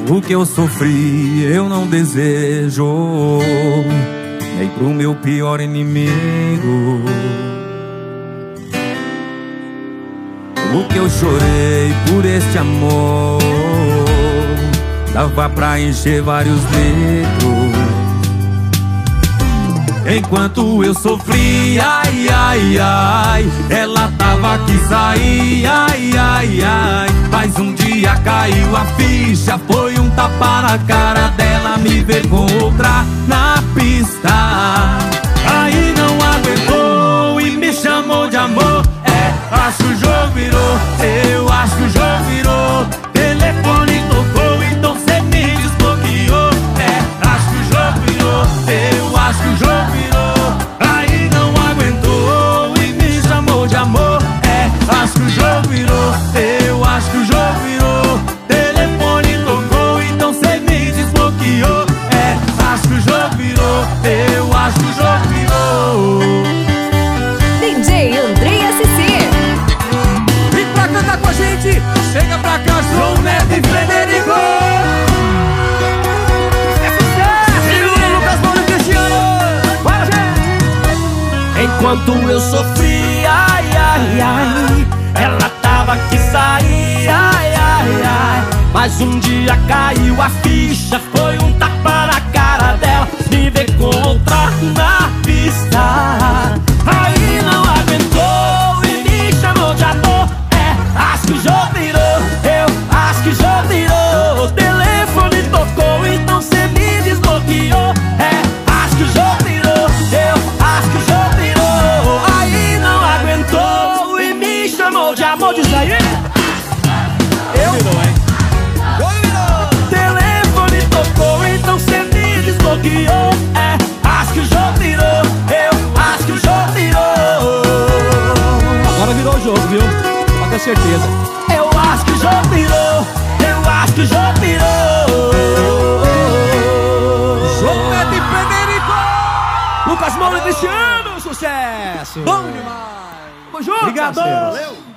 O que eu sofri eu não desejo, nem pro meu pior inimigo. O que eu chorei por este amor dava pra encher vários litros. Enquanto eu sofria, ai, ai, ai, ela tava que saía, ai, ai, ai. Mas um dia caiu a ficha, foi um tapa na cara dela, me ver com outra na pista. Aí não aguentou e me chamou de amor. Acho que o jogo virou, eu acho que o jogo virou. Telefone tocou, então cê me desbloqueou. Acho que o jogo virou, eu acho que o jogo virou. Aí não aguentou e me chamou de amor. Acho que o jogo virou, eu acho que o jogo virou. Telefone tocou, então cê me desbloqueou. Acho que o jogo virou, eu acho que o jogo virou. DJ Andrei SC. Vem pra cantar com a gente, chega pra cá, João Neto e Frederico. Enquanto eu sofria, ai, ai, ai, ela tava que saía, ai, ai, ai. Mas um dia caiu a ficha, foi um tapa na cara dela, me ver com outra na pista. Aí não aguentou e me chamou de amor. Acho que o jogo virou, eu acho que o jogo virou. O telefone tocou, então cê me desbloqueou. Acho que o jogo virou, eu acho que o jogo virou. Aí não aguentou e me chamou de amor. Diz aí. Eu virou, hein? Telefone tocou, então cê me desbloqueou. Acho que o jogo virou, eu acho que o jogo virou. Agora virou o jogo, viu? Pode ter certeza. Eu acho que o jogo virou, eu acho que o jogo virou. João Neto e Frederico. Lucas Moura e Cristiano, sucesso. Bom demais. Tamo junto, Obrigado. parceiros. Valeu.